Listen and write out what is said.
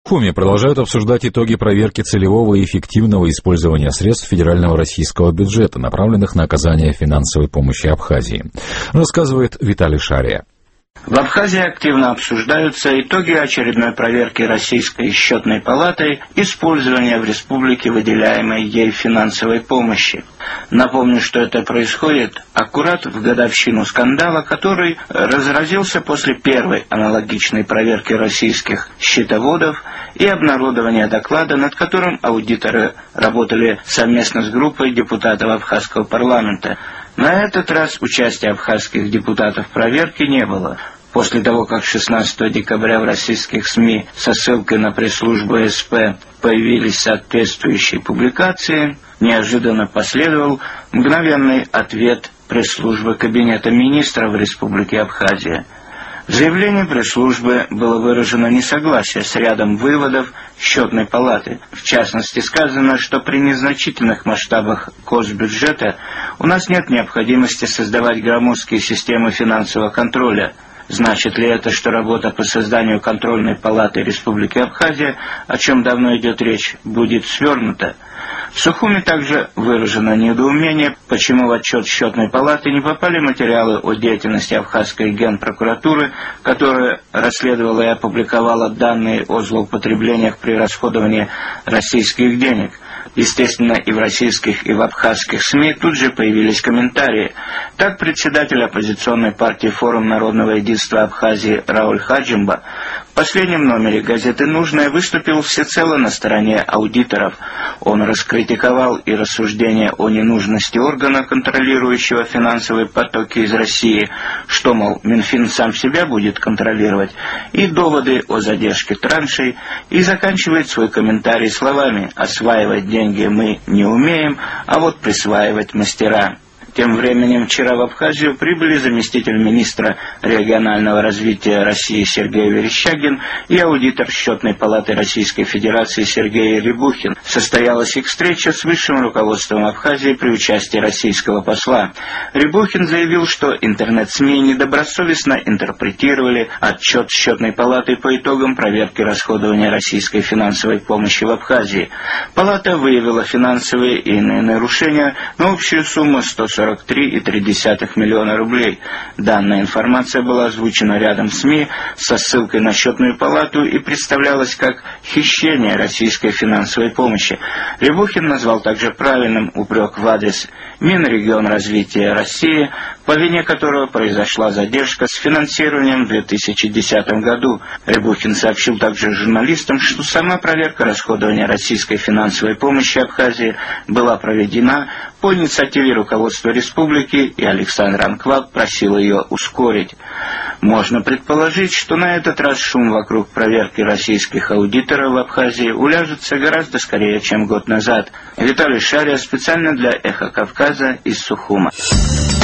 Сухуми продолжают обсуждать итоги проверки целевого и эффективного использования средств федерального российского бюджета, направленных на оказание финансовой помощи Абхазии, рассказывает Виталий Шария. В Абхазии активно обсуждаются итоги очередной проверки Российской счетной палатой использования в республике выделяемой ей финансовой помощи. Напомню, что это происходит аккурат в годовщину скандала, который разразился после первой аналогичной проверки российских счетоводов и обнародования доклада, над которым аудиторы работали совместно с группой депутатов Абхазского парламента. На этот раз участия абхазских депутатов в проверке не было. После того, как 16 декабря в российских СМИ со ссылкой на пресс-службу СП появились соответствующие публикации, неожиданно последовал мгновенный ответ пресс-службы Кабинета министров Республики Абхазия. В заявлении пресс-службы было выражено несогласие с рядом выводов счетной палаты. В частности, сказано, что при незначительных масштабах госбюджета у нас нет необходимости создавать громоздкие системы финансового контроля. Значит ли это, что работа по созданию контрольной палаты Республики Абхазия, о чем давно идет речь, будет свернута? В Сухуми также выражено недоумение, почему в отчет счетной палаты не попали материалы о деятельности Абхазской генпрокуратуры, которая расследовала и опубликовала данные о злоупотреблениях при расходовании российских денег. Естественно, и в российских, и в абхазских СМИ тут же появились комментарии. Так, председатель оппозиционной партии «Форум народного единства Абхазии» Рауль Хаджимба в последнем номере газеты «Нужное» выступил всецело на стороне аудиторов. Он раскритиковал и рассуждения о ненужности органа, контролирующего финансовые потоки из России, что, мол, Минфин сам себя будет контролировать, и доводы о задержке траншей, и заканчивает свой комментарий словами: «Осваивать деньги мы не умеем, а вот присваивать мастера». Тем временем вчера в Абхазию прибыли заместитель министра регионального развития России Сергей Верещагин и аудитор счетной палаты Российской Федерации Сергей Рябухин. Состоялась их встреча с высшим руководством Абхазии при участии российского посла. Рябухин заявил, что интернет-СМИ недобросовестно интерпретировали отчет счетной палаты по итогам проверки расходования российской финансовой помощи в Абхазии. Палата выявила финансовые и иные нарушения на общую сумму 143,3 миллиона рублей. Данная информация была озвучена рядом СМИ со ссылкой на счетную палату и представлялась как хищение российской финансовой помощи. Рябухин назвал также правильным упрек в адрес Минрегионразвития России, по вине которого произошла задержка с финансированием в 2010 году. Рябухин сообщил также журналистам, что сама проверка расходования российской финансовой помощи Абхазии была проведена по инициативе руководства республики, и Александр Анкваб просил ее ускорить. Можно предположить, что на этот раз шум вокруг проверки российских аудиторов в Абхазии уляжется гораздо скорее, чем год назад. Виталий Шария специально для «Эхо Кавказа» из Сухума.